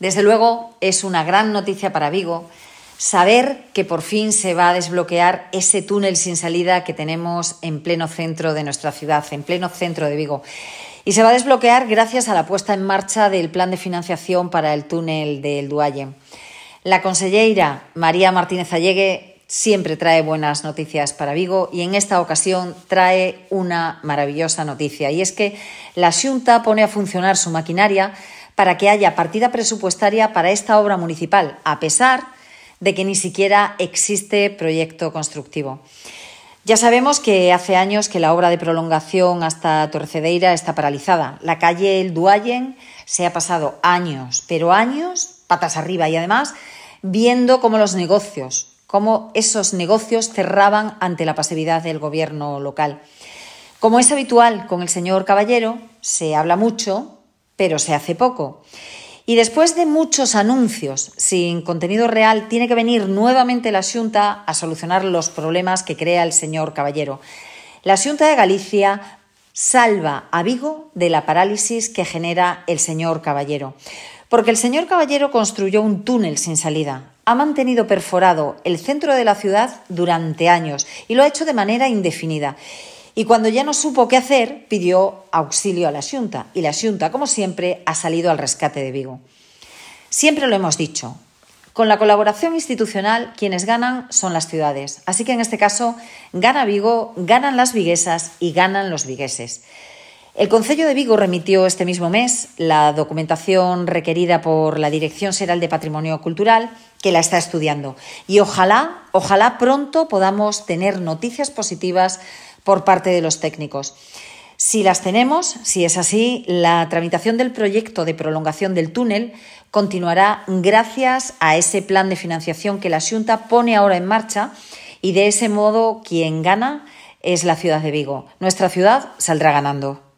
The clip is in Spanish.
Desde luego es una gran noticia para Vigo saber que por fin se va a desbloquear ese túnel sin salida que tenemos en pleno centro de nuestra ciudad, en pleno centro de Vigo. Y se va a desbloquear gracias a la puesta en marcha del plan de financiación para el túnel del Dualle. La conselleira María Martínez Allegue siempre trae buenas noticias para Vigo y en esta ocasión trae una maravillosa noticia, y es que la Xunta pone a funcionar su maquinaria para que haya partida presupuestaria para esta obra municipal, a pesar de que ni siquiera existe proyecto constructivo. Ya sabemos que hace años que la obra de prolongación hasta Torcedeira está paralizada. La calle El Duallen se ha pasado años, pero años, patas arriba, y además viendo cómo esos negocios cerraban ante la pasividad del gobierno local. Como es habitual con el señor Caballero, se habla mucho, pero se hace poco. Y después de muchos anuncios sin contenido real, tiene que venir nuevamente la Xunta a solucionar los problemas que crea el señor Caballero. La Xunta de Galicia salva a Vigo de la parálisis que genera el señor Caballero. Porque el señor Caballero construyó un túnel sin salida. Ha mantenido perforado el centro de la ciudad durante años y lo ha hecho de manera indefinida. Y cuando ya no supo qué hacer, pidió auxilio a la Xunta. Y la Xunta, como siempre, ha salido al rescate de Vigo. Siempre lo hemos dicho. Con la colaboración institucional, quienes ganan son las ciudades. Así que en este caso, gana Vigo, ganan las viguesas y ganan los vigueses. El Concello de Vigo remitió este mismo mes la documentación requerida por la Dirección Xeral de Patrimonio Cultural, que la está estudiando. Y ojalá pronto podamos tener noticias positivas por parte de los técnicos. Si las tenemos, si es así, la tramitación del proyecto de prolongación del túnel continuará gracias a ese plan de financiación que la Xunta pone ahora en marcha, y de ese modo quien gana es la ciudad de Vigo. Nuestra ciudad saldrá ganando.